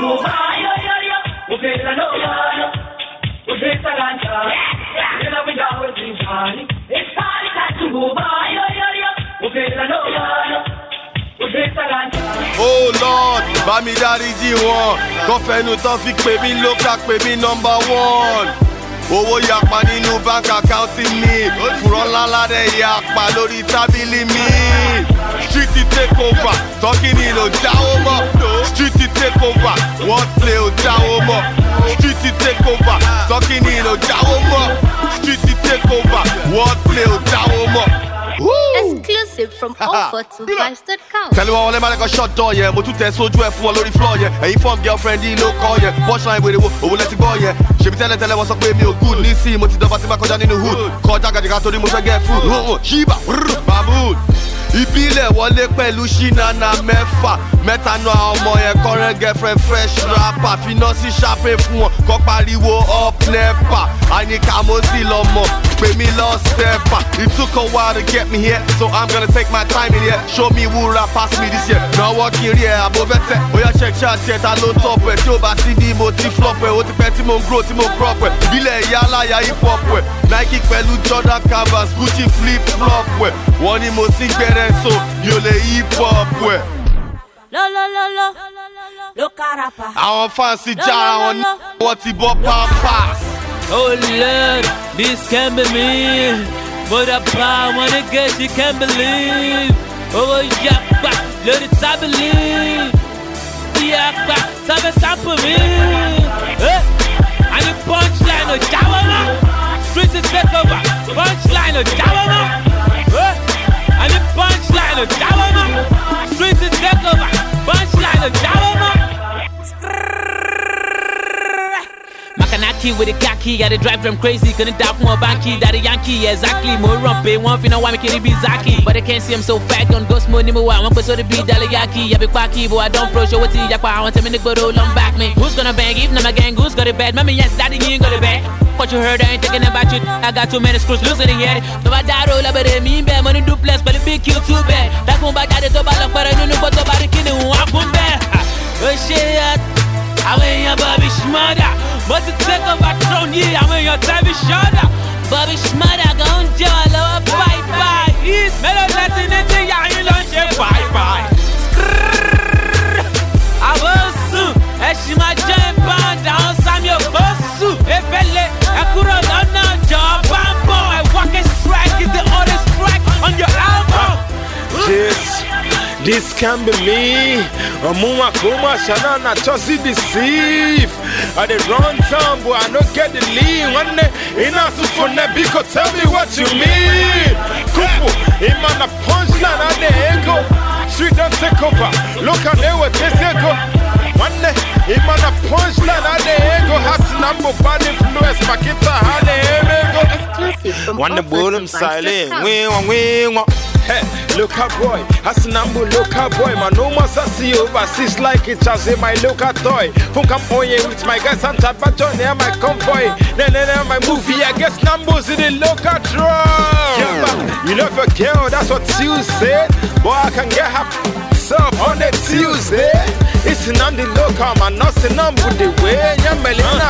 move. Okay, I know it's a ganja. We always been party. It's party time to move. Okay, I know it's a ganja. Oh Lord, Bami Daddy G1. Kọfẹ́nu tán fi pè mí lókà pè mí number 1. Owó yapa nínú bank account mi. Fùrọ̀ ńláńlá dẹ̀ yapa lórí tábìlì mi. Street take over, talking in o jáwó mọ́. Street take over, wordplay o jáwó mọ́. Street take over, talking in o jáwó mọ́. Street take over, wordplay o jáwó mọ́. Exclusive from offer2vibes.com. Tell you what, let me shut door, yeah. Mo tún tẹ sójú ẹ fún ọ lórí floor, yeah. Ẹ̀yin form girlfriend yìí ló kọ́, yeah. Punchline wèrè wo, òun lẹ ti gbọ́, yeah. Ṣèbí tẹ́lẹ̀ wọ́n sọ pé mi ò good nísìnyí. Mo ti dọ́gba tí bá kọjá nínú hood. Kọjá gàdìgà torí mo fẹ́ get food. Ṣíbà, Mahmood. Ìbílẹ̀ wọlé pẹ̀lú ṣínàna mẹ́fà. Mẹ́ta nu àwọn ọmọ yẹn current girlfriend fresh rapper. Finá sí ṣàpè fún wọn, kọ́ pariwo up nepa. Àyíká mo sì lọ mọ̀, pè mí lọ stepper. It took a while to get me here, so I'm gonna take my time in here. Show me who rap past me this year. Náwó kiri ẹ̀ àbófẹ́tẹ̀. Bóyá check chat ẹ̀ ta ló top ẹ̀. Tí o bá sí bí mo ti flop ẹ̀. Ó ti pẹ́ tí mo grow tí mo crop ẹ̀. Ìbílẹ̀ ìyá aláya hip hop ẹ̀. Nike pẹ̀lú Jordan canvas, Gucci flip flop ẹ̀. Wọ́n ní mo sì gbẹ̀rẹ̀ so mi ò lè hip hop ẹ̀. Lo carapa. Àwọn fans jára wọn ní wọ́n ti bọ́ pampers. Oh Lord, this can't be me. But I want to get you can't believe. Oh yakba, let it I believe. Yakba, sample me. And the punchline of Jawama. Street is take over. Punchline of Jawama. And the punchline of Jawama. Street is take over. Punchline of Jawama. Makanaki with a khaki, gotta drive them crazy. Gonna die from a banky, daddy Yankee, exactly. More rumpe, one finna why me can be Zaki. But I can't see him so fat, don't ghost money, more. I want to be Dalayaki. I be quacky, but I don't pro show what you yakwa. I want to make good old on back me. Who's gonna bang? If not my gang, who's got it bad? Mommy, yes, daddy, you ain't got it bad. What you heard, I ain't thinking about you. I got too many screws loose in the head. No, I die roll up, but they mean bad. Money do bless, but the big kill too bad. That one by daddy, to balak, but I don't know what about the kid who walk on bad. Oh shit, I mean, your Bobby Schmada. But to take a back down here, I mean, your time is shorter. Bobby Schmada, go on, Joe, bye. He's mellow Latin, and the young lunch, bye. I will soon, as she might jump on down, some your boss suit. If I let a kuro on now, job, boy, walking strike is the other strike on your album. Yes, this can be me. Amuma Kuma Shanana Chossi deceive. I dey run town, but I don't get the lead. One day, enough for Nebiko, tell me what you mean. Kupu, him on the punchline, I the echo. Street don't take over. Look at they what they go. One day, him on the punchline, I the echo. Has number bad influence, Makita, how the ego. Exclusive from One the bottom silent. We. Hey, local boy, Hasanambu local boy, man, no more sassy overseas like it as in my local toy. Funk I'm on with my guys and Tabaton near my convoy. Then my movie, I guess Nambo's in the local drum. Yeah, you love a girl, that's what you said. Boy, I can get happy on a Tuesday. It's an the local man, not the number the way. Yamelina,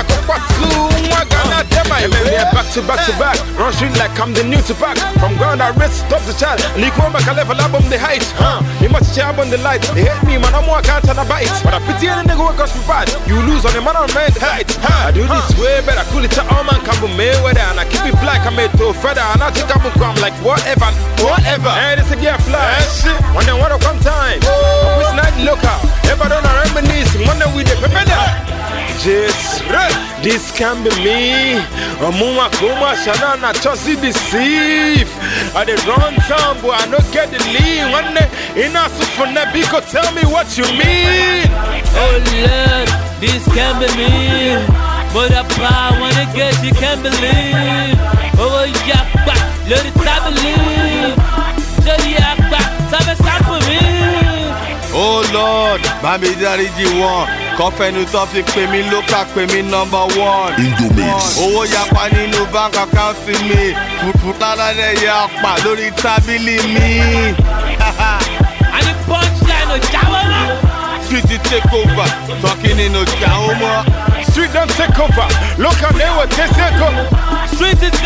back to back, run street like I'm the new to back. From ground I rest, stop the child. Come back, I level up on the height. You must jab on the light. They hate me, man, I'm more can't turn a bite. But I pity any nigga who goes for bad. You lose on the man on man height. I do this way better, cool it to all man, come with Mayweather. And I keep it fly, come made to feather. And I think I'm like whatever. And it's a get fly. When they want to come time. It's not local. Ever done a reminisce. One day we the better. Just this can be me. Amuma Kuma Shanana Chossi deceive. I dey run town, but I don't get the lead. One day, enough for Nebiko, tell me what you mean. Oh Lord, this can't be me. But I wanna get you can't believe. Oh yakba, let it I believe. So yakba, sample me. Oh Lord, Bami Daddy G1. Kọfẹ́nu tó fi pè mí lókà pè mí number 1. Indomix. Owó yapa nínú bank account mi. Fùfú lálẹ́ yapa lórí tábìlì mi. And the punchline of Jawama. Street take over. Talking in no Jahoma. Street don't take over. Look how they were take over. Street is